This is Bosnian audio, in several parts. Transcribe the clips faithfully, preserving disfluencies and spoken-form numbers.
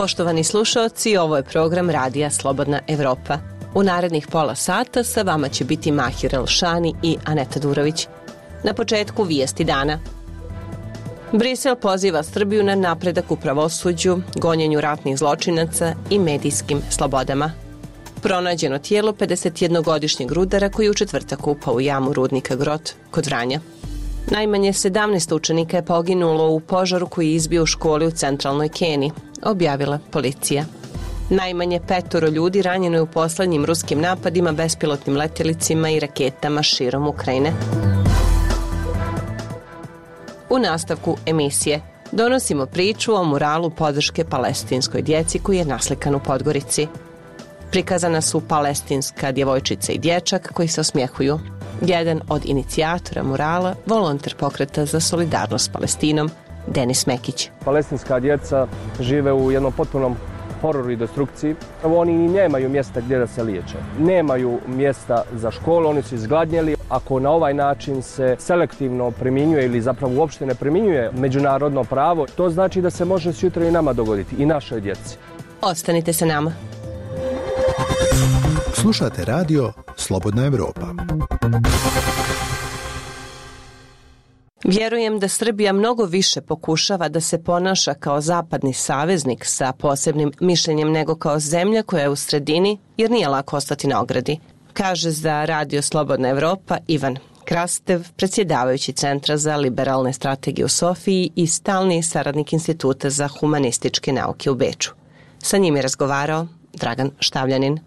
Poštovani slušaoci, ovo je program Radija Slobodna Evropa. U narednih pola sata sa vama će biti Mahir Elšani i Aneta Durović. Na početku vijesti dana. Brisel poziva Srbiju na napredak u pravosuđu, gonjenju ratnih zločinaca i medijskim slobodama. Pronađeno tijelo pedesetjednogodišnjeg rudara koji u četvrtak upao u jamu rudnika Grot kod Vranja. Najmanje sedamnaest učenika je poginulo u požaru koji je izbio u školi u centralnoj Keniji, objavila policija. Najmanje petoro ljudi ranjeno je u poslednjim ruskim napadima bespilotnim letjelicima i raketama širom Ukrajine. U nastavku emisije donosimo priču o muralu podrške palestinskoj djeci koji je naslikan u Podgorici. Prikazana su palestinska djevojčica i dječak koji se osmjehuju. Jedan od inicijatora murala, volonter pokreta za solidarnost s Palestinom, Denis Mekić. Palestinska djeca žive u jednom potpunom hororu i destrukciji. Oni nemaju mjesta gdje da se liječe. Nemaju mjesta za školu, oni su izgladnjeli. Ako na ovaj način se selektivno primjenjuje ili zapravo uopšte ne primjenjuje međunarodno pravo, to znači da se može sutra i nama dogoditi, i našoj djeci. Ostanite sa nama. Slušate radio Slobodna Evropa. Vjerujem da Srbija mnogo više pokušava da se ponaša kao zapadni saveznik sa posebnim mišljenjem nego kao zemlja koja je u sredini, jer nije lako ostati na ogradi, kaže za radio Slobodna Evropa Ivan Krastev, predsjedavajući Centra za liberalne strategije u Sofiji i stalni saradnik Instituta za humanističke nauke u Beču. Sa njim je razgovarao Dragan Štavljanin.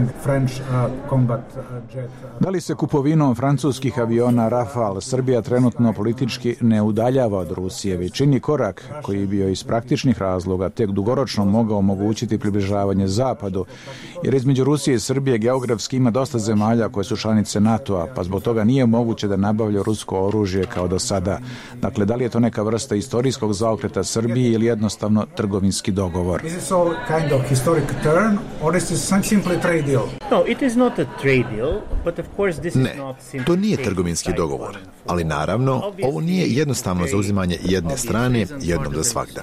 Da li se kupovinom francuskih aviona Rafale Srbija trenutno politički ne udaljava od Rusije, već čini korak koji bio iz praktičnih razloga tek dugoročno mogao omogućiti približavanje Zapadu, jer između Rusije i Srbije geografski ima dosta zemalja koje su članice NATO-a, pa zbog toga nije moguće da nabavlja rusko oružje kao do sada. Dakle, da li je to neka vrsta istorijskog zaokreta Srbiji ili jednostavno trgovinski dogovor? Ne, to nije trgovinski dogovor, ali naravno ovo nije jednostavno zauzimanje jedne strane jednom za svagda.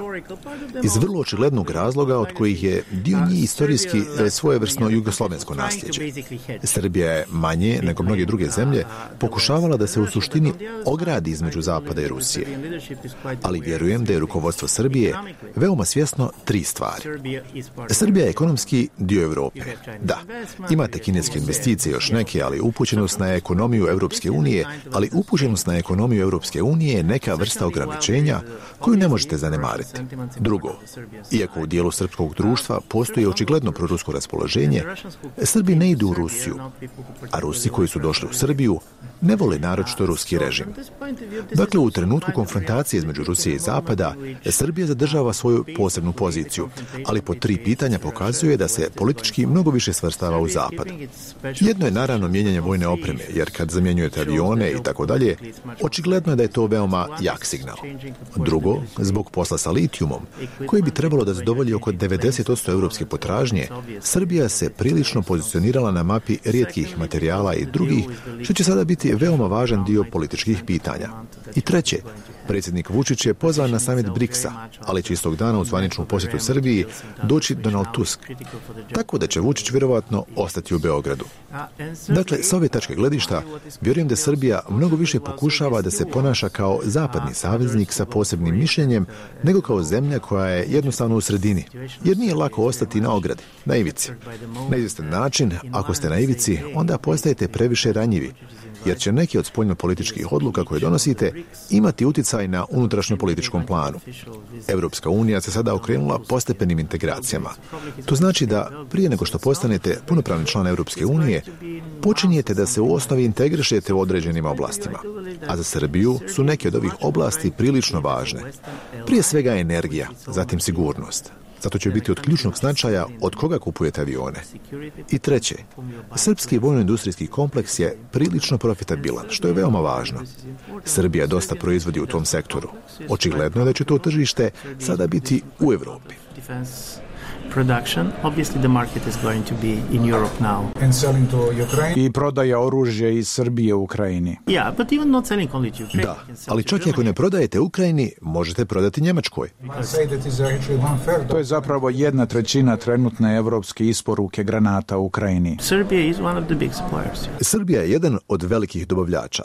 Iz vrlo očiglednog razloga od kojih je dio njih istorijski svojevrsno jugoslovensko nasljeđe. Srbija je manje nego mnoge druge zemlje pokušavala da se u suštini ogradi između Zapada i Rusije. Ali vjerujem da je rukovodstvo Srbije veoma svjesno tri stvari. Srbija je ekonomski dio Evrope. Da, imate kineske investicije još neke, ali upućenost na ekonomiju Evropske unije, ali upućenost na ekonomiju Evropske unije je neka vrsta ograničenja koju ne možete zanemariti. Drugo, iako u dijelu srpskog društva postoji očigledno prorusko raspoloženje, Srbi ne idu u Rusiju, a Rusi koji su došli u Srbiju ne vole naročito ruski režim. Dakle, u trenutku konfrontacije između Rusije i Zapada, Srbija zadržava svoju posebnu poziciju, ali po tri pitanja pokazuje da se politički mnogo više svrstava u Zapad. Jedno je naravno mijenjanje vojne opreme, jer kad zamjenjujete avione i tako dalje, očigledno je da je to veoma jak signal. Drugo, zbog posla sa litijumom, koji bi trebalo da zadovolji oko devedeset posto evropske potražnje, Srbija se prilično pozicionirala na mapi rijetkih materijala i drugih, što će sada biti veoma važan dio političkih pitanja. I treće, predsjednik Vučić je pozvan na samit briksa, ali će istog dana u zvaničnu posjetu Srbiji doći Donald Tusk, tako da će Vučić vjerovatno ostati u Beogradu. Dakle, s ove tačke gledišta, vjerujem da Srbija mnogo više pokušava da se ponaša kao zapadni saveznik sa posebnim mišljenjem, nego kao zemlja koja je jednostavno u sredini, jer nije lako ostati na ogradi, na ivici. Na izvjestan način, ako ste na ivici, onda postajete previše ranjivi, jer će neki od spoljnopolitičkih odluka koje donosite imati utjecaj na unutrašnjem političkom planu. Evropska unija se sada okrenula postepenim integracijama. To znači da prije nego što postanete punopravni član Evropske unije, počinjete da se u osnovi integrišete u određenim oblastima. A za Srbiju su neke od ovih oblasti prilično važne. Prije svega energija, zatim sigurnost. Zato će biti od ključnog značaja od koga kupujete avione. I treće, srpski vojno-industrijski kompleks je prilično profitabilan, što je veoma važno. Srbija dosta proizvodi u tom sektoru. Očigledno je da će to tržište sada biti u Evropi. production, obviously the market is going to be in Europe now. And selling to Ukraine. I prodaja oružja iz Srbije u Ukrajini. Yeah, but even not selling only to Ukraine. Da, ali čak i ako ne prodajete Ukrajini, možete prodati Njemačkoj. To je zapravo jedna trećina trenutne evropske isporuke granata u Ukrajini. Serbia is one of the big suppliers. Srbija je jedan od velikih dobavljača.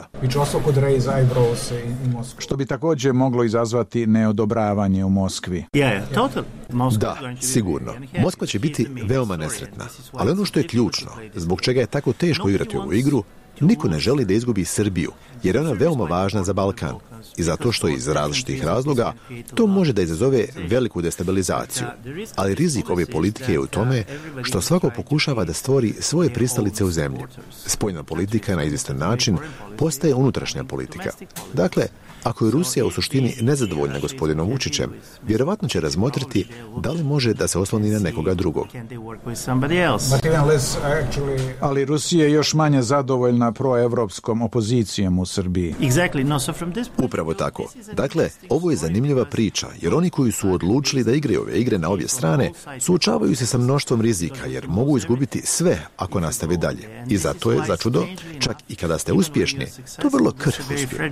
Što bi također moglo izazvati neodobravanje u Moskvi. Yeah, total. Da, sigurno. Moskva će biti veoma nesretna. Ali ono što je ključno, zbog čega je tako teško igrati ovu igru, niko ne želi da izgubi Srbiju, jer je ona veoma važna za Balkan. I zato što iz različitih razloga to može da izazove veliku destabilizaciju. Ali rizik ove politike je u tome što svako pokušava da stvori svoje pristalice u zemlji. Spoljna politika na izvjestan način postaje unutrašnja politika. Dakle, ako je Rusija u suštini nezadovoljna gospodinom Vučićem, vjerovatno će razmotriti da li može da se osloni na nekoga drugog. Ali Rusija je još manje zadovoljna proevropskom opozicijom u Srbiji. Upravo tako. Dakle, ovo je zanimljiva priča, jer oni koji su odlučili da igraju ove igre na obje strane, suočavaju se sa mnoštvom rizika, jer mogu izgubiti sve ako nastave dalje. I zato je, začudo, čak i kada ste uspješni, to vrlo krhk uspjeh.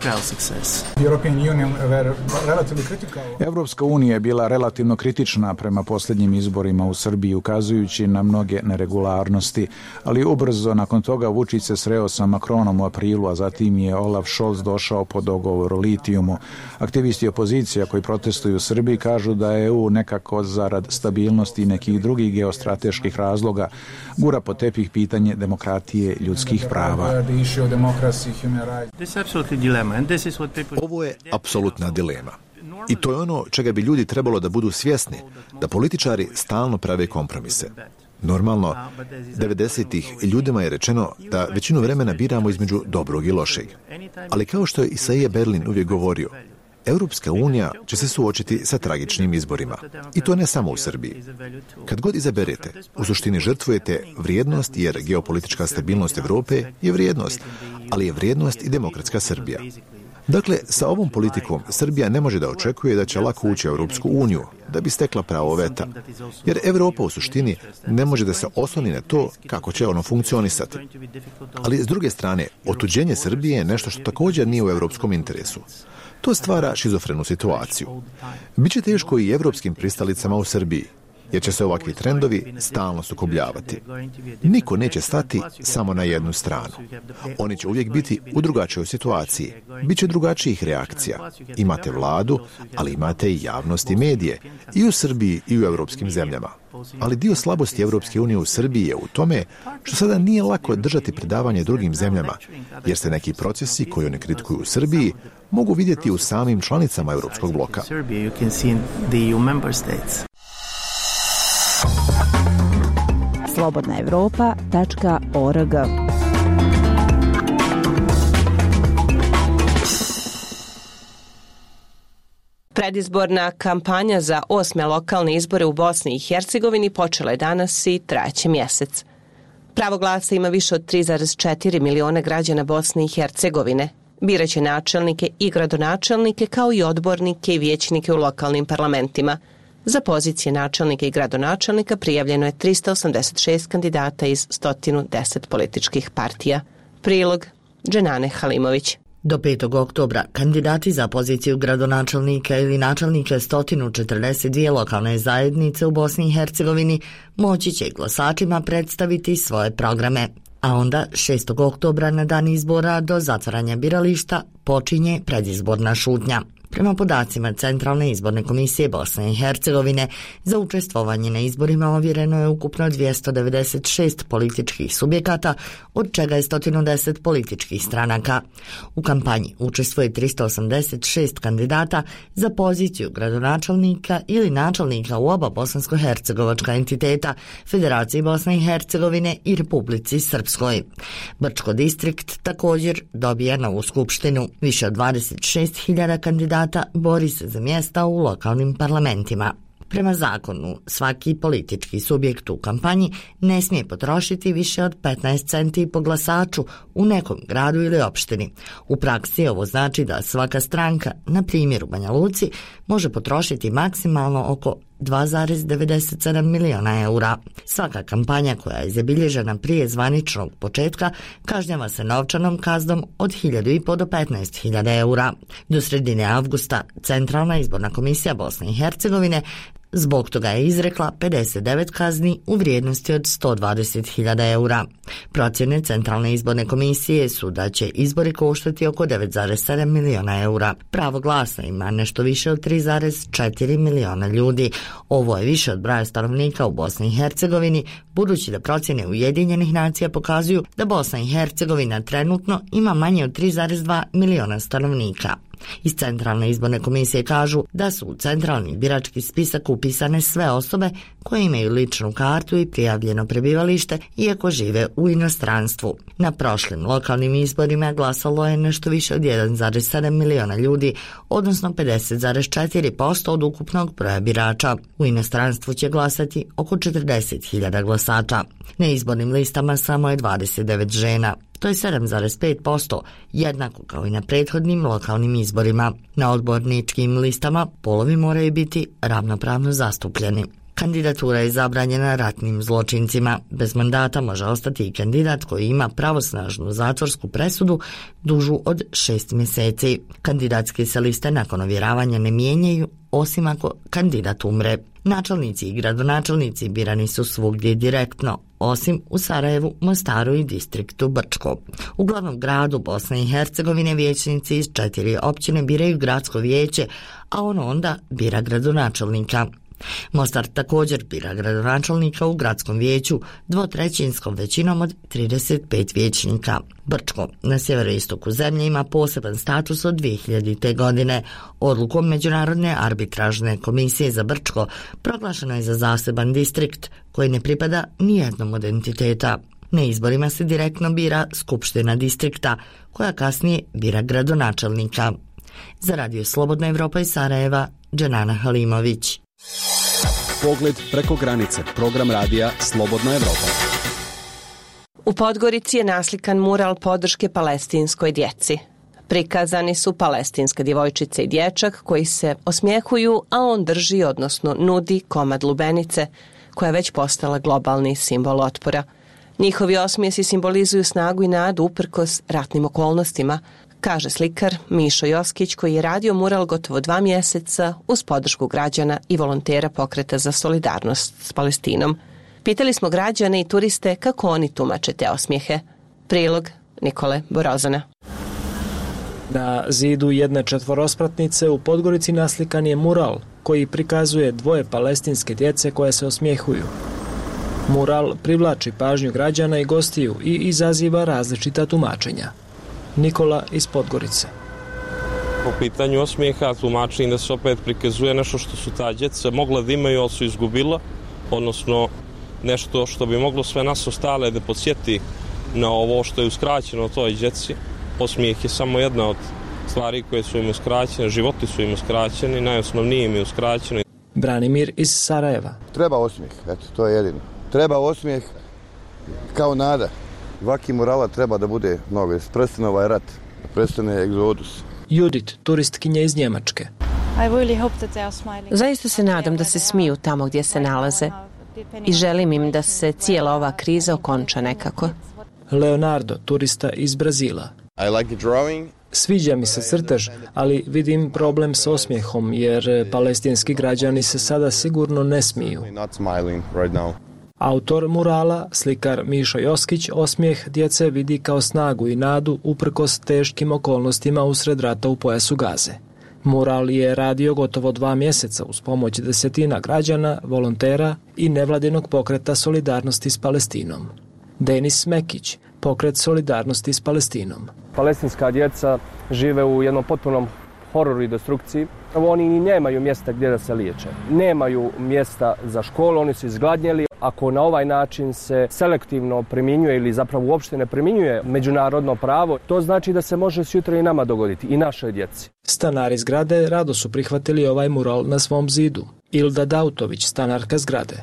Evropska unija je bila relativno kritična prema posljednjim izborima u Srbiji, ukazujući na mnoge neregularnosti, ali ubrzo nakon toga Vučić se sreo sa Macronom u aprilu, a zatim je Olaf Scholz došao po dogovor o litijumu. Aktivisti opozicija koji protestuju u Srbiji kažu da je E U nekako zarad stabilnosti i nekih drugih geostrateških razloga gura po tepih pitanje demokratije, ljudskih prava. Ovo je apsolutna dilema. I to je ono čega bi ljudi trebalo da budu svjesni, da političari stalno prave kompromise. Normalno, devedesetih ljudima je rečeno da većinu vremena biramo između dobrog i lošeg. Ali kao što je Isaiah Berlin uvijek govorio, Europska unija će se suočiti sa tragičnim izborima. I to ne samo u Srbiji. Kad god izaberete, u suštini žrtvujete vrijednost, jer geopolitička stabilnost Evrope je vrijednost, ali je vrijednost i demokratska Srbija. Dakle, sa ovom politikom Srbija ne može da očekuje da će lako ući u Europsku uniju, da bi stekla pravo veta. Jer Evropa u suštini ne može da se osloni na to kako će ono funkcionisati. Ali s druge strane, otuđenje Srbije je nešto što također nije u europskom interesu. To stvara šizofrenu situaciju. Biće teško i evropskim pristalicama u Srbiji, jer će se ovakvi trendovi stalno sukobljavati. Niko neće stati samo na jednu stranu. Oni će uvijek biti u drugačijoj situaciji. Biće drugačijih reakcija. Imate vladu, ali imate i javnost i medije. I u Srbiji i u evropskim zemljama. Ali dio slabosti Evropske unije u Srbiji je u tome što sada nije lako držati predavanje drugim zemljama, jer se neki procesi koji oni kritikuju u Srbiji mogu vidjeti u samim članicama Evropskog bloka. slobodna evropa tačka org. Predizborna kampanja za osme lokalne izbore u Bosni i Hercegovini počela je danas i trajaće mjesec. Pravo glasa ima više od tri zarez četiri miliona građana Bosne i Hercegovine. Biraće načelnike i gradonačelnike kao i odbornike i vijećnike u lokalnim parlamentima. Za pozicije načelnika i gradonačelnika prijavljeno je trista osamdeset šest kandidata iz sto deset političkih partija. Prilog Dženane Halimović. Do petog oktobra kandidati za poziciju gradonačelnika ili načelnika sto četrdeset dvije lokalne zajednice u Bosni i Hercegovini moći će glasačima predstaviti svoje programe. A onda šestog oktobra na dan izbora do zatvaranja birališta počinje predizborna šutnja. Prema podacima Centralne izborne komisije Bosne i Hercegovine, za učestvovanje na izborima ovjereno je ukupno dvjesto devedeset šest političkih subjekata, od čega je sto deset političkih stranaka. U kampanji učestvuje tristo osamdeset šest kandidata za poziciju gradonačelnika ili načelnika u oba bosansko-hercegovačka entiteta, Federaciji Bosne i Hercegovine i Republici Srpskoj. Brčko distrikt također dobija novu skupštinu. Više od dvadeset šest hiljada kandidata bori se za mjesta u lokalnim parlamentima. Prema zakonu, svaki politički subjekt u kampanji ne smije potrošiti više od petnaest centi po glasaču u nekom gradu ili opštini. U praksi ovo znači da svaka stranka, na primjer u Banja Luci, može potrošiti maksimalno oko dva zarez devedeset sedam miliona eura. Svaka kampanja koja je zabilježena prije zvaničnog početka kažnjava se novčanom kaznom od hiljadu i po do petnaest hiljada eura. Do sredine avgusta Centralna izborna komisija Bosne i Hercegovine zbog toga je izrekla pedeset devet kazni u vrijednosti od sto dvadeset hiljada eura. Procjene Centralne izborne komisije su da će izbori koštati oko devet zarez sedam miliona eura. Pravo glasa ima nešto više od tri zarez četiri miliona ljudi. Ovo je više od broja stanovnika u Bosni i Hercegovini, budući da procjene Ujedinjenih nacija pokazuju da Bosna i Hercegovina trenutno ima manje od tri zarez dva miliona stanovnika. Iz Centralne izborne komisije kažu da su u centralni birački spisak upisane sve osobe koje imaju ličnu kartu i prijavljeno prebivalište iako žive u inostranstvu. Na prošlim lokalnim izborima glasalo je nešto više od jedan zarez sedam miliona ljudi, odnosno pedeset zarez četiri posto od ukupnog broja birača. U inostranstvu će glasati oko četrdeset hiljada glasača. Na izbornim listama samo je dvadeset devet žena. To je sedam zarez pet posto, jednako kao i na prethodnim lokalnim izborima. Na odborničkim listama polovi moraju biti ravnopravno zastupljeni. Kandidatura je zabranjena ratnim zločincima. Bez mandata može ostati i kandidat koji ima pravosnažnu zatvorsku presudu dužu od šest mjeseci. Kandidatske se liste nakon ovjeravanja ne mijenjaju, osim ako kandidat umre. Načelnici i gradonačelnici birani su svugdje direktno, osim u Sarajevu, Mostaru i distriktu Brčko. U glavnom gradu Bosne i Hercegovine vijećnici iz četiri općine biraju gradsko vijeće, a ono onda bira gradonačelnika. Mostar također bira gradonačelnika u gradskom vijeću dvotrećinskom većinom od trideset pet vijećnika. Brčko na sjeveroistoku zemlje ima poseban status od dvije hiljadite. godine. Odlukom Međunarodne arbitražne komisije za Brčko proglašeno je za zaseban distrikt koji ne pripada nijednom od entiteta. Na izborima se direktno bira skupština distrikta koja kasnije bira gradonačelnika. Za Radio Slobodna Evropa iz Sarajeva, Dženana Halimović. Pogled preko granice, program radija Slobodna Evropa. U Podgorici je naslikan mural podrške palestinskoj djeci. Prikazani su palestinska djevojčica i dječak koji se osmjehuju, a on drži, odnosno nudi komad lubenice, koja je već postala globalni simbol otpora. Njihovi osmijesi simbolizuju snagu i nadu uprkos ratnim okolnostima, kaže slikar Mišo Joskić, koji je radio mural gotovo dva mjeseca uz podršku građana i volontera Pokreta za solidarnost s Palestinom. Pitali smo građane i turiste kako oni tumače te osmijehe. Prilog Nikole Borozana. Na zidu jedne četvorospratnice u Podgorici naslikan je mural koji prikazuje dvoje palestinske djece koje se osmijehuju. Mural privlači pažnju građana i gostiju i izaziva različita tumačenja. Nikola iz Podgorice. Po pitanju osmijeha tumačim da se opet prikazuje nešto što su ta djeca mogla da imaju, ali su izgubila, odnosno nešto što bi moglo sve nas ostale da podsjeti na ovo što je uskraćeno toj djeci. Osmijeh je samo jedna od stvari koje su im uskraćene, životi su im uskraćeni, najosnovnije im je uskraćeno. Branimir iz Sarajeva. Treba osmijeh, eto, to je jedino. Treba osmijeh kao nada. Vaki murala treba da bude mnogo, da prestane ovaj rat, da prestane egzodus. Judit, turistkinja iz Njemačke. Zaista se nadam da se smiju tamo gdje se nalaze i želim im da se cijela ova kriza okonča nekako. Leonardo, turista iz Brazila. Sviđa mi se crtež, ali vidim problem s osmijehom, jer palestinski građani se sada sigurno ne smiju. Autor murala, slikar Mišo Joskić, osmijeh djece vidi kao snagu i nadu uprkos teškim okolnostima usred rata u pojasu Gaze. Mural je radio gotovo dva mjeseca uz pomoć desetina građana, volontera i nevladinog pokreta solidarnosti s Palestinom. Denis Mekić, pokret solidarnosti s Palestinom. Palestinska djeca žive u jednom potpunom hororu i destrukciji. Oni ni nemaju mjesta gdje da se liječe. Nemaju mjesta za školu, oni su izgladnjeli. Ako na ovaj način se selektivno primjenjuje ili zapravo uopšte ne primjenjuje međunarodno pravo, to znači da se može sutra i nama dogoditi, i našoj djeci. Stanari zgrade rado su prihvatili ovaj mural na svom zidu. Ilda Dautović, stanarka zgrade.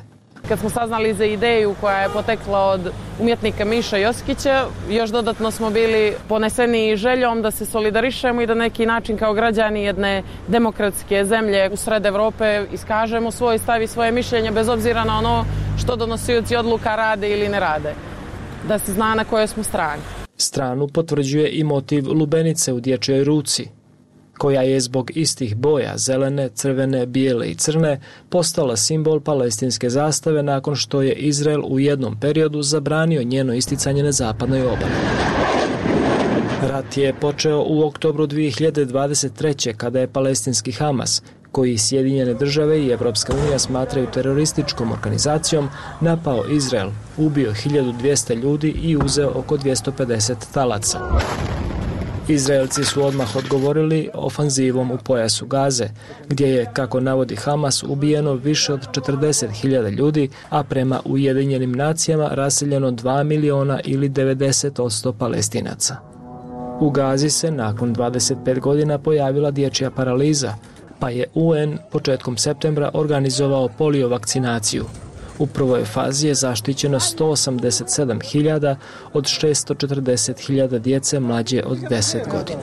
Kad smo saznali za ideju koja je potekla od umjetnika Miše Joskića, još dodatno smo bili poneseni željom da se solidarišemo i da neki način kao građani jedne demokratske zemlje u sred Evrope iskažemo svoj stav i svoje mišljenje bez obzira na ono što donosioci odluka rade ili ne rade. Da se zna na kojoj smo strani. Stranu potvrđuje i motiv lubenice u dječjoj ruci, koja je zbog istih boja, zelene, crvene, bijele i crne, postala simbol palestinske zastave nakon što je Izrael u jednom periodu zabranio njeno isticanje na zapadnoj obali. Rat je počeo u oktobru dvije hiljade dvadeset treće kada je palestinski Hamas, koji Sjedinjene države i Evropska unija smatraju terorističkom organizacijom, napao Izrael, ubio hiljadu dvjesto ljudi i uzeo oko dvjesto pedeset talaca. Izraelci su odmah odgovorili ofanzivom u pojasu Gaze, gdje je, kako navodi Hamas, ubijeno više od četrdeset hiljada ljudi, a prema Ujedinjenim nacijama raseljeno dva miliona ili devedeset posto Palestinaca. U Gazi se nakon dvadeset pet godina pojavila dječja paraliza, pa je U N početkom septembra organizovao polio vakcinaciju. U prvoj fazi je zaštićeno sto osamdeset sedam hiljada od šesto četrdeset hiljada djece mlađe od deset godina.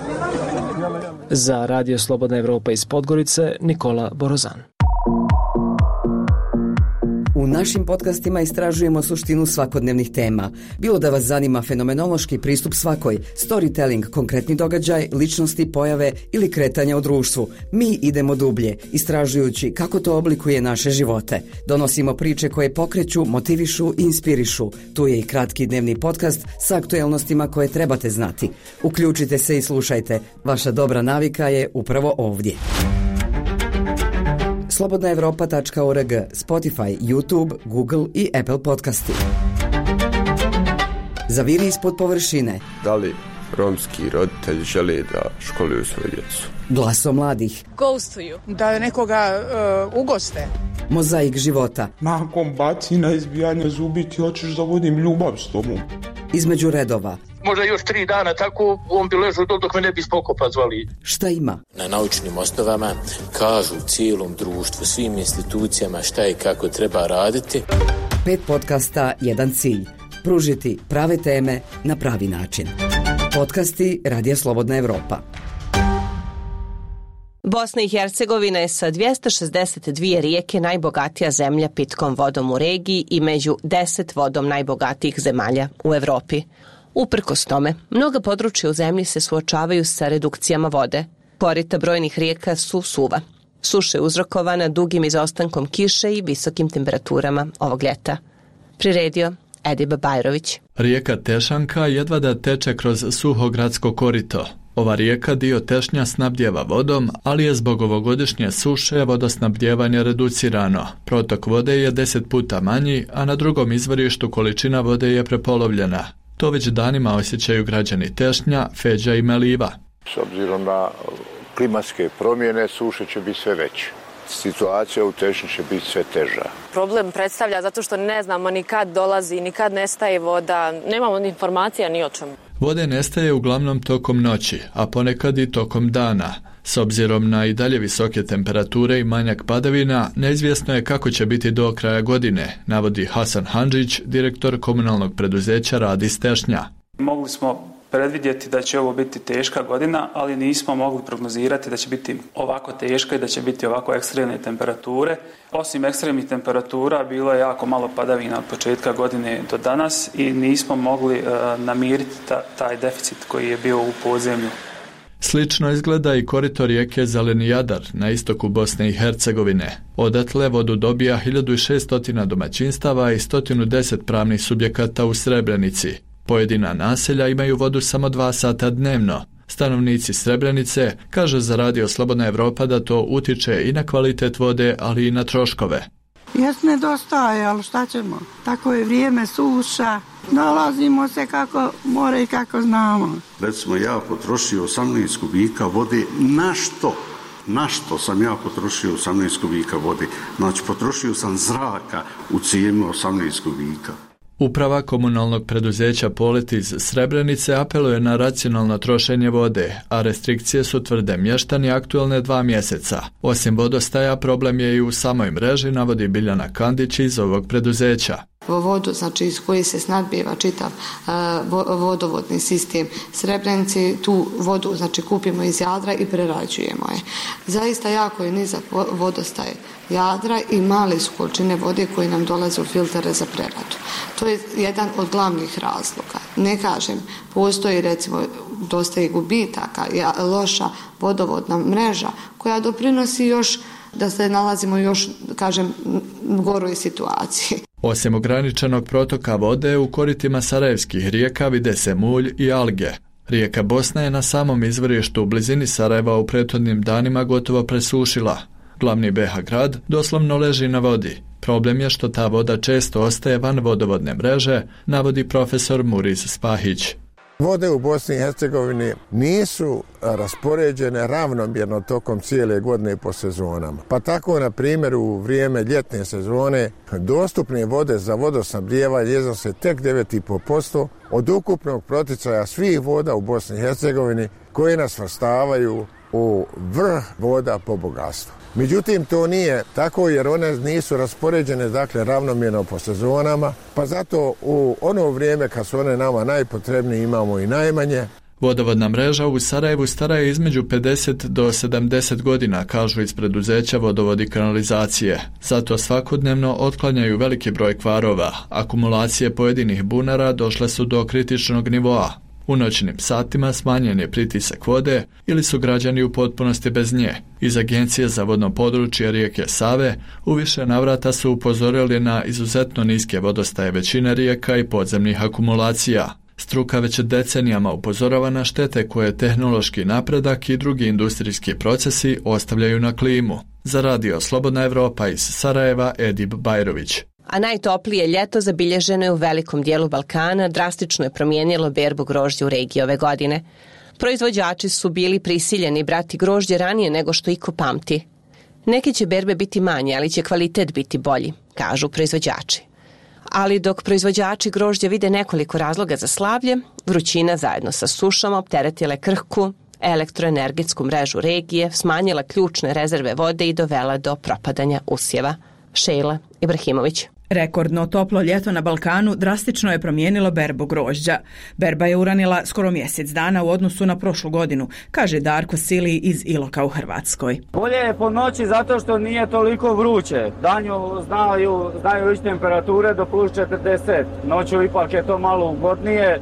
Za Radio Slobodna Evropa iz Podgorice, Nikola Borozan. U našim podcastima istražujemo suštinu svakodnevnih tema. Bilo da vas zanima fenomenološki pristup svakoj, storytelling, konkretni događaj, ličnosti, pojave ili kretanja u društvu. Mi idemo dublje, istražujući kako to oblikuje naše živote. Donosimo priče koje pokreću, motivišu i inspirišu. Tu je i kratki dnevni podcast sa aktuelnostima koje trebate znati. Uključite se i slušajte. Vaša dobra navika je upravo ovdje. slobodna evropa tačka org, Spotify, YouTube, Google i Apple podcasti. Zaviri ispod površine. Da li romski roditelji žele da školuju svoju djecu? Glaso mladih. Ghostuju. Da nekoga uh, ugoste. Mozaik života. Nakon bacina, izbijanja zubi ti hoćeš da vodim ljubav s tobom. Između redova. Možda još tri dana tako, on bi ležao dok me ne bi spokopa zvali. Šta ima? Na naučnim osnovama kažu cijelom društvu, svim institucijama šta i kako treba raditi. Pet podcasta, jedan cilj. Pružiti prave teme na pravi način. Podcasti Radija Slobodna Evropa. Bosna i Hercegovina je sa dvjesto šezdeset dvije rijeke najbogatija zemlja pitkom vodom u regiji i među deset vodom najbogatijih zemalja u Evropi. Uprkos tome, mnoga područja u zemlji se suočavaju sa redukcijama vode. Korita brojnih rijeka su suva. Suša je uzrokovana dugim izostankom kiše i visokim temperaturama ovog ljeta. Priredio Edib Bajrović. Rijeka Tešanka jedva da teče kroz suho gradsko korito. Ova rijeka dio Tešnja snabdjeva vodom, ali je zbog ovogodišnje suše vodosnabdjevanje reducirano. Protok vode je deset puta manji, a na drugom izvorištu količina vode je prepolovljena. To već danima osjećaju građani Tešnja, Feđa i Meliva. S obzirom na klimatske promjene, suše će biti sve veće. Situacija u Tešnju će biti sve teža. Problem predstavlja zato što ne znamo ni kad dolazi, ni kad nestaje voda, nemamo ni informacija ni o čemu. Vode nestaje uglavnom tokom noći, a ponekad i tokom dana. S obzirom na i dalje visoke temperature i manjak padavina, neizvjesno je kako će biti do kraja godine, navodi Hasan Handžić, direktor komunalnog preduzeća Rad iz Tešnja. Mogli smo predvidjeti da će ovo biti teška godina, ali nismo mogli prognozirati da će biti ovako teška i da će biti ovako ekstremne temperature. Osim ekstremnih temperatura, bilo je jako malo padavina od početka godine do danas i nismo mogli uh, namiriti ta, taj deficit koji je bio u podzemlju. Slično izgleda i korito rijeke Zeleni Jadar na istoku Bosne i Hercegovine. Odatle vodu dobija hiljadu šesto domaćinstava i sto deset pravnih subjekata u Srebrenici. Pojedina naselja imaju vodu samo dva sata dnevno. Stanovnici Srebrenice kaže za Radio Slobodna Evropa da to utiče i na kvalitet vode, ali i na troškove. Jes nedostaje, ali šta ćemo? Tako je vrijeme suša. Nalazimo se kako more i kako znamo. Recimo, ja potrošio osamnaest kubika vode. Na što? Na što sam ja potrošio osamnaest kubika vode? Znači, potrošio sam zraka u cijenu osamnaest kubika. Uprava komunalnog preduzeća Polet iz Srebrenice apeluje na racionalno trošenje vode, a restrikcije su, tvrde mještani, aktualne dva mjeseca. Osim vodostaja, problem je i u samoj mreži, navodi Biljana Kandić iz ovog preduzeća. Vodu, znači iz koje se snadbijeva čitav uh, vodovodni sistem Srebrenici, tu vodu znači kupimo iz Jadra i prerađujemo je. Zaista jako je nizak vodostaj Jadra i male su količine vode koje nam dolaze u filtere za preradu. To je jedan od glavnih razloga. Ne kažem, postoji recimo dosta i gubitaka, loša vodovodna mreža koja doprinosi još da se nalazimo još, kažem, u goroj situaciji. Osim ograničenog protoka vode, u koritima sarajevskih rijeka vide se mulj i alge. Rijeka Bosna je na samom izvorištu u blizini Sarajeva u prethodnim danima gotovo presušila. Glavni B H grad doslovno leži na vodi. Problem je što ta voda često ostaje van vodovodne mreže, navodi profesor Muriz Spahić. Vode u Bosni i Hercegovini nisu raspoređene ravnomjerno tokom cijele godine po sezonama. Pa tako, na primjer, u vrijeme ljetne sezone dostupne vode za vodosnabdijevanje iznose tek devet zarez pet posto od ukupnog proticaja svih voda u Bosni i Hercegovini koje nas svrstavaju u vrh voda po bogatstvu. Međutim, to nije tako jer one nisu raspoređene dakle ravnomjerno po sezonama, pa zato u ono vrijeme kad su one nama najpotrebnije imamo i najmanje. Vodovodna mreža u Sarajevu stara je između pedeset do sedamdeset godina, kažu iz preduzeća Vodovod i kanalizacije. Zato svakodnevno otklanjaju veliki broj kvarova. Akumulacije pojedinih bunara došle su do kritičnog nivoa. U noćnim satima smanjen je pritisak vode ili su građani u potpunosti bez nje. Iz Agencije za vodno područje rijeke Save u više navrata su upozorili na izuzetno niske vodostaje većine rijeka i podzemnih akumulacija. Struka već decenijama upozorava na štete koje tehnološki napredak i drugi industrijski procesi ostavljaju na klimu. Za radio Slobodna Evropa iz Sarajeva, Edip Bajrović. A najtoplije ljeto zabilježeno je u velikom dijelu Balkana, drastično je promijenilo berbu grožđa u regiji ove godine. Proizvođači su bili prisiljeni brati grožđe ranije nego što iko pamti. Neki će berbe biti manje, ali će kvalitet biti bolji, kažu proizvođači. Ali dok proizvođači grožđa vide nekoliko razloga za slavlje, vrućina zajedno sa sušom opteretile krhku elektroenergetsku mrežu regije, smanjila ključne rezerve vode i dovela do propadanja usjeva. Šejla Ibrahimović. Rekordno toplo ljeto na Balkanu drastično je promijenilo berbu grožđa. Berba je uranila skoro mjesec dana u odnosu na prošlu godinu, kaže Darko Sili iz Iloka u Hrvatskoj. Bolje je po noći zato što nije toliko vruće. Danju znaju, znaju ići temperature do plus četrdeset. Noću ipak je to malo ugodnije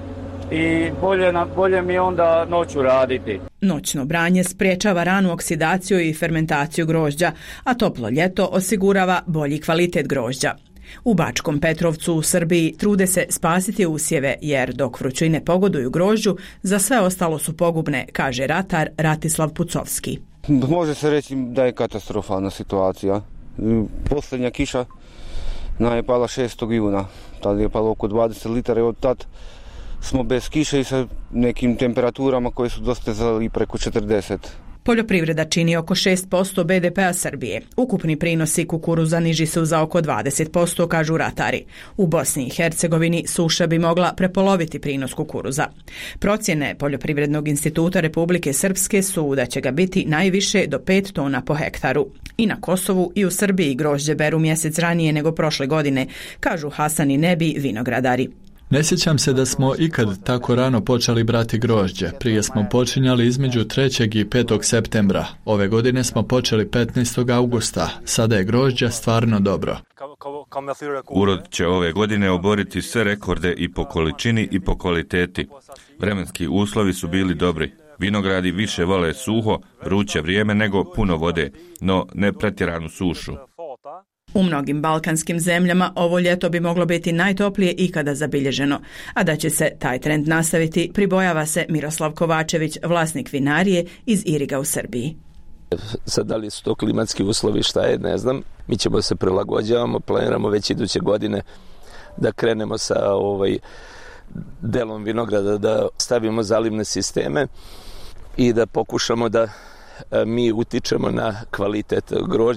i bolje, bolje mi onda noću raditi. Noćno branje spriječava ranu oksidaciju i fermentaciju grožđa, a toplo ljeto osigurava bolji kvalitet grožđa. U Bačkom Petrovcu u Srbiji trude se spasiti usjeve jer dok vrućine pogoduju grožđu, za sve ostalo su pogubne, kaže ratar Ratislav Pucovski. Može se reći da je katastrofalna situacija. Posljednja kiša nam je pala šestog juna, tada je palo oko dvadeset litara i od tad smo bez kiše i sa nekim temperaturama koje su dostizale i preko četrdeset. Poljoprivreda čini oko šest posto be de pea Srbije. Ukupni prinosi kukuruza niži su za oko dvadeset posto, kažu ratari. U Bosni i Hercegovini suša bi mogla prepoloviti prinos kukuruza. Procjene Poljoprivrednog instituta Republike Srpske su da će ga biti najviše do pet tona po hektaru. I na Kosovu i u Srbiji grožđe beru mjesec ranije nego prošle godine, kažu Hasan i Nebi vinogradari. Ne sjećam se da smo ikad tako rano počeli brati grožđe. Prije smo počinjali između trećeg i petog septembra. Ove godine smo počeli petnaestog augusta. Sada je grožđa stvarno dobro. Urod će ove godine oboriti sve rekorde i po količini i po kvaliteti. Vremenski uslovi su bili dobri. Vinogradi više vole suho, vruće vrijeme nego puno vode, no ne pretjeranu sušu. U mnogim balkanskim zemljama ovo ljeto bi moglo biti najtoplije ikada zabilježeno, a da će se taj trend nastaviti pribojava se Miroslav Kovačević, vlasnik vinarije iz Iriga u Srbiji. Sad da li su to klimatski uslovi, šta je, ne znam. Mi ćemo se prilagođavamo, planiramo već iduće godine da krenemo sa ovaj delom vinograda, da stavimo zalivne sisteme i da pokušamo da mi utičemo na kvalitet grožđa.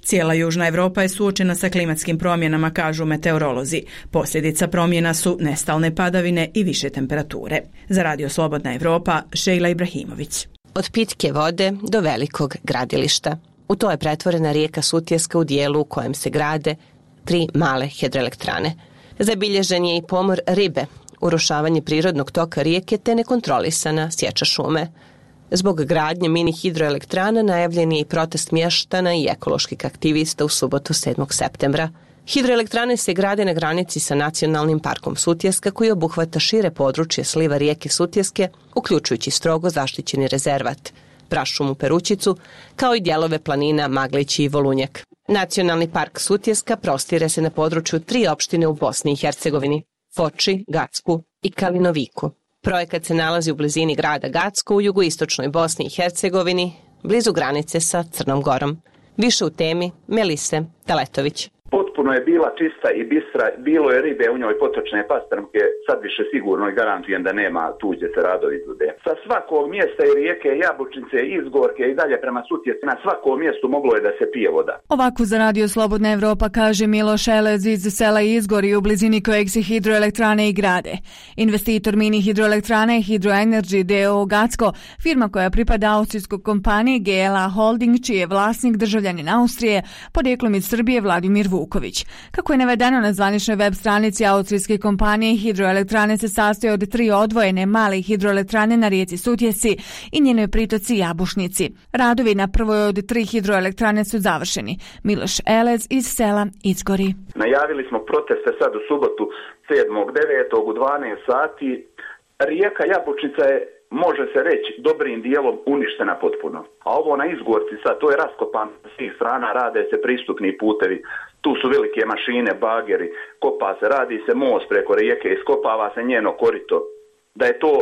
Cijela Južna Evropa je suočena sa klimatskim promjenama, kažu meteorolozi. Posljedica promjena su nestalne padavine i više temperature. Za Radio Slobodna Evropa, Šejla Ibrahimović. Od pitke vode do velikog gradilišta. U to je pretvorena rijeka Sutjeska u dijelu u kojem se grade tri male hidroelektrane. Zabilježen je i pomor ribe, urušavanje prirodnog toka rijeke te nekontrolisana sječa šume. Zbog gradnje mini hidroelektrana najavljen je i protest mještana i ekoloških aktivista u subotu sedmog septembra. Hidroelektrane se grade na granici sa Nacionalnim parkom Sutjeska koji obuhvata šire područje sliva rijeke Sutjeske, uključujući strogo zaštićeni rezervat, prašumu Perućicu, kao i dijelove planina Maglići i Volunjak. Nacionalni park Sutjeska prostire se na području tri opštine u Bosni i Hercegovini, Foči, Gacku i Kalinoviku. Projekat se nalazi u blizini grada Gacko u jugoistočnoj Bosni i Hercegovini, blizu granice sa Crnom Gorom. Više u temi Melise Taletović. Potpuno je bila čista i bistra, bilo je ribe u njoj, potočne pastrmke, sad više sigurno i garantujem da nema, tuđe se radovi izvode. Sa svakog mjesta i rijeke, Jabučnice, Izgorke i dalje prema Sutjesci, na svakom mjestu moglo je da se pije voda. Ovako za Radio Slobodna Evropa kaže Miloš Elez iz sela Izgori u blizini kojeg se hidroelektrane i grade. Investitor mini hidroelektrane Hydroenergy d o o Gacko, firma koja pripada austrijskoj kompaniji G L A Holding, čiji je vlasnik državljanin Austrije, porijeklom iz Srbije Vladimir Vuković. Kako je navedeno na zvaničnoj web stranici austrijske kompanije, hidroelektrane se sastoje od tri odvojene male hidroelektrane na rijeci Sutjesci i njenoj pritoci Jabušnici. Radovi na prvoj od tri hidroelektrane su završeni. Miloš Elez iz sela Izgori. Najavili smo proteste sad u subotu sedmog devetog u dvanaest sati. Rijeka Jabučnica je, može se reći, dobrim dijelom uništena potpuno. A ovo na Izgorci sad, to je raskopan s svih strana, rade se pristupni putevi. Tu su velike mašine, bageri, kopa se, radi se most preko rijeke, iskopava se njeno korito. Da je to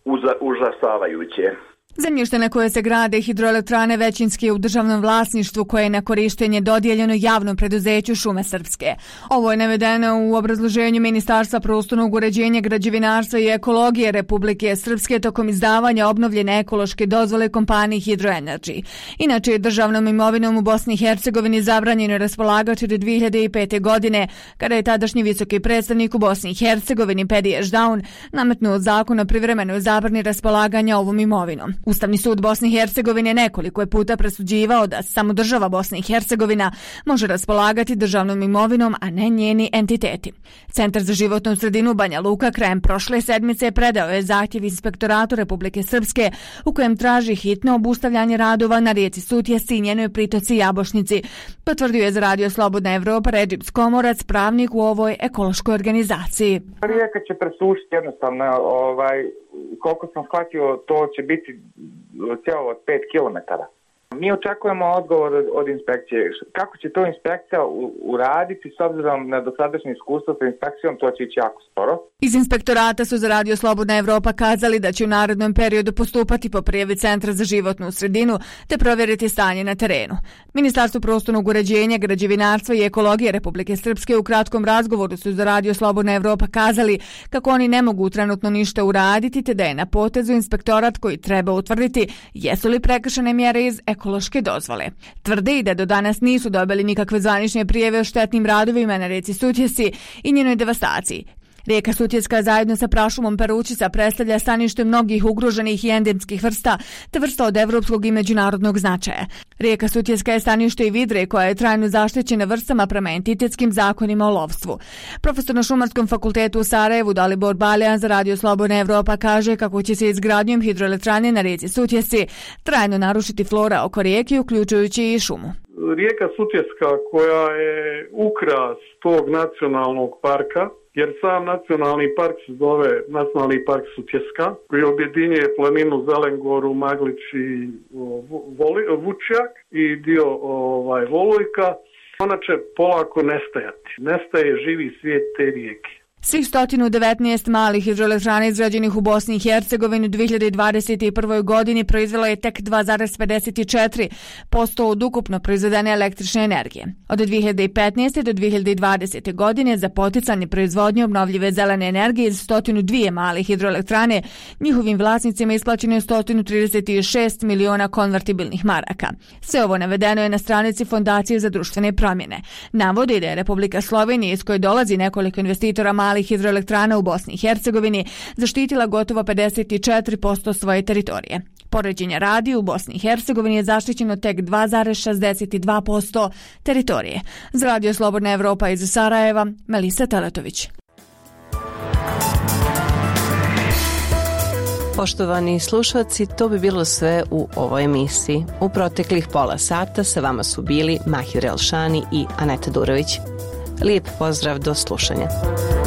užasavajuće. Zemljište na koje se grade hidroelektrane većinski je u državnom vlasništvu koje je na korištenje dodijeljeno javnom preduzeću Šume Srpske. Ovo je navedeno u obrazloženju Ministarstva prostornog uređenja, građevinarstva i ekologije Republike Srpske tokom izdavanja obnovljene ekološke dozvole kompaniji Hydroenergy. Inače je državnom imovinom u Bosni i Hercegovini zabranjeno raspolagati do dvije hiljade pete. godine, kada je tadašnji visoki predstavnik u Bosni i Hercegovini Pediješ Daun nametnuo zakon o privremenoj zabrani raspolaganja ovom imovinom. Ustavni sud Bosne i Hercegovine nekoliko je puta presuđivao da samo država Bosna i Hercegovina može raspolagati državnom imovinom, a ne njeni entiteti. Centar za životnu sredinu Banja Luka krajem prošle sedmice predao je zahtjev Inspektoratu Republike Srpske u kojem traži hitno obustavljanje radova na rijeci Sutjesci i njenoj pritoci Jabušnici, potvrdio je za Radio Slobodna Evropa Redžip Skomorac, pravnik u ovoj ekološkoj organizaciji. Rijeka će presušiti jednostavno, ovaj, koliko sam shvatio, to će biti cijelo od pet kilometara. Mi očekujemo odgovor od inspekcije. Kako će to inspekcija uraditi s obzirom na dosadašnje iskustvo sa inspekcijom, to će ići jako sporo. Iz inspektorata su za Radio Slobodna Evropa kazali da će u narednom periodu postupati po prijavi Centra za životnu sredinu te provjeriti stanje na terenu. Ministarstvo prostornog uređenja, građevinarstva i ekologije Republike Srpske u kratkom razgovoru su za Radio Slobodna Evropa kazali kako oni ne mogu trenutno ništa uraditi te da je na potezu inspektorat koji treba utvrditi jesu li prekršene mjere iz ekološke dozvole. Tvrde i da do danas nisu dobili nikakve zvanične prijave o štetnim radovima na rijeci Sutjesci i njenoj devastaciji. Rijeka Sutjeska zajedno sa prašumom Perućica predstavlja stanište mnogih ugroženih i endemskih vrsta te vrsta od evropskog i međunarodnog značaja. Rijeka Sutjeska je stanište i vidre koja je trajno zaštićena vrstama prema entitetskim zakonima o lovstvu. Profesor na Šumarskom fakultetu u Sarajevu Dalibor Baljan za Radio Slobodna Evropa kaže kako će se izgradnjom hidroelektrane na rijeci Sutjesci trajno narušiti flora oko rijeke, uključujući i šumu. Rijeka Sutjeska koja je ukras tog nacionalnog parka, jer sam nacionalni park se zove Nacionalni park Sutjeska, koji objedinjuje planinu Zelengoru, Maglić i Vučjak i dio ovaj, Volujka, ona će polako nestajati. Nestaje živi svijet te rijeke. Svih sto devetnaest malih hidroelektrana izgrađenih u Bosni i Hercegovini u dve hiljade dvadeset prve. godini proizvelo je tek dva zarez pedeset četiri posto od ukupno proizvedene električne energije. Od dve hiljade petnaeste. do dve hiljade dvadesete. godine za poticanje proizvodnje obnovljive zelene energije iz sto dva malih hidroelektrane njihovim vlasnicima isplaćeno je sto trideset šest miliona konvertibilnih maraka. Sve ovo navedeno je na stranici Fondacije za društvene promjene. Navodi da je Republika Slovenija, iz koje dolazi nekoliko investitora malih hidroelektrana u Bosni i Hercegovini, zaštitila gotovo pedeset četiri posto svoje teritorije. Poređenja radi, u Bosni i Hercegovini je zaštićeno tek dva zarez šezdeset dva posto teritorije. Za Radio Slobodna Evropa iz Sarajeva, Melisa Teletović. Poštovani slušalci, to bi bilo sve u ovoj emisiji. U proteklih pola sata sa vama su bili Mahir Elšani i Aneta Durović. Lijep pozdrav, do slušanja.